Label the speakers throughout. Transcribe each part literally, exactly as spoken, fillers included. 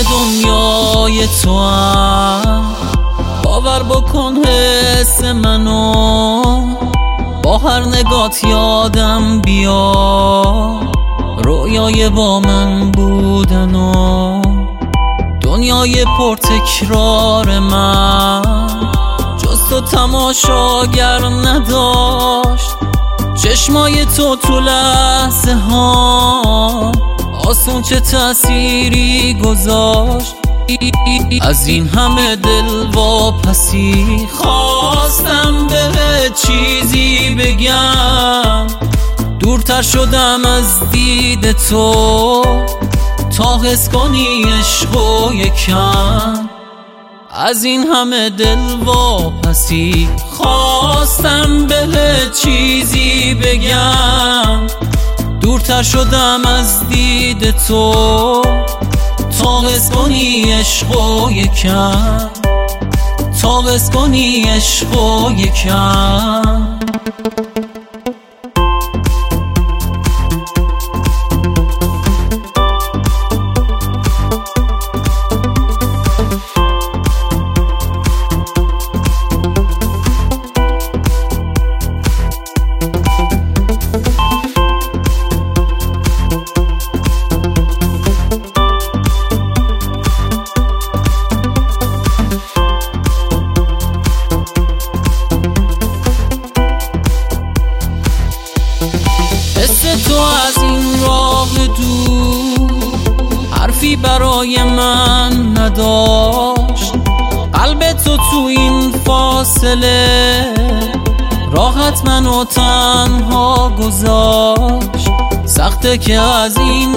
Speaker 1: دنیای تو هم باور بکن حس منو، با هر نگات یادم بیا رویای با من بودنو. دنیای پر تکرار من جز تو تماشاگر نداشت، چشمای تو تو لحظه ها آسون چه تأثیری گذاشت. از این همه دل واپسی خواستم به چیزی بگم، دورتر شدم از دید تو تا حس کنی عشقو یکم. از این همه دل واپسی خواستم به چیزی بگم، دورتر شدم از دید تو تا حس کنی عشقو یکم، تا حس کنی عشقو یکم. تو از این راه دور حرفی برای من نداشت، قلب تو تو این فاصله راحت منو تنها گذاشت. سخته که از این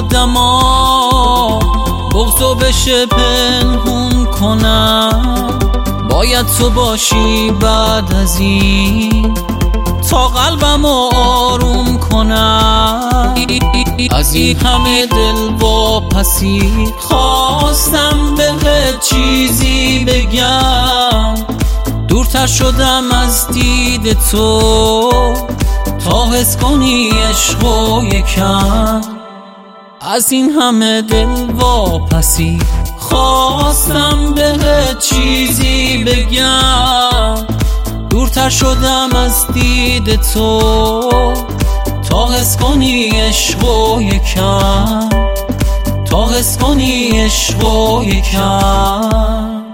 Speaker 1: آدما بغضو بشه پنهون کنم، باید تو باشی بعد از این تا قلبمو آروم کنم. از این همه دل واپسی خواستم به چیزی بگم، دورتر شدم از دید تو تا حس کنی عشقو یکم. از این همه دل واپسی خواستم به چیزی بگم، دورتر شدم از دید تو تا حس کنی عشقو یکم، تا حس کنی عشقو یکم.